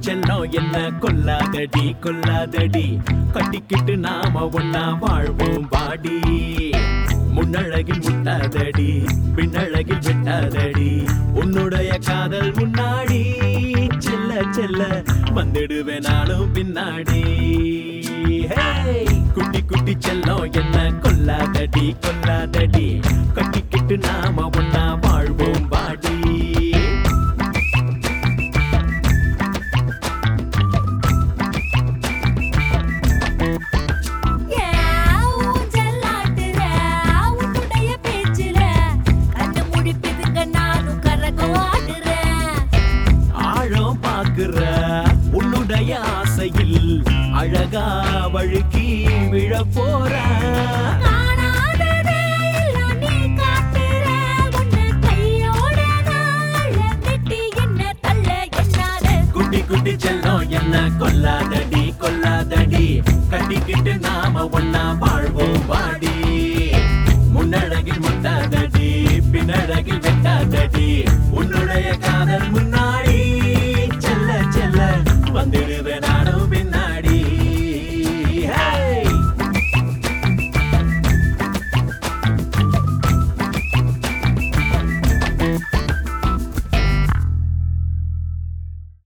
செல்லம் என்ன கொல்லாதடி கொல்லாதடி கட்டிக்கிட்டு நாம ஒன்னா வாழ்வோம் வாடி முன்னழகில் முட்டாதடி பின்னழகில் விட்டாதடி உன்னுடைய காதல் முன்னாடி செல்ல செல்ல வந்துடுவேன் நானும் பின்னாடி குட்டி குட்டி செல்லம் என்ன கொல்லாதடி கொல்லாதடி கட்டிக்கிட்டு நாம ஒன்னா வாழ்வோம் வாடி உன்னுடைய ஆசையில் அழகா வழுக்கி விழ போற குட்டி குட்டி செல்லம் என்ன கொல்லாதடி கொல்லாதடி கட்டிக்கிட்டு நாம ஒன்னா வாழ்வோம் வாடி முன்னழகில் முட்டாதடி பின்னழகில் வெட்டாதடி உன்னுடைய காதல்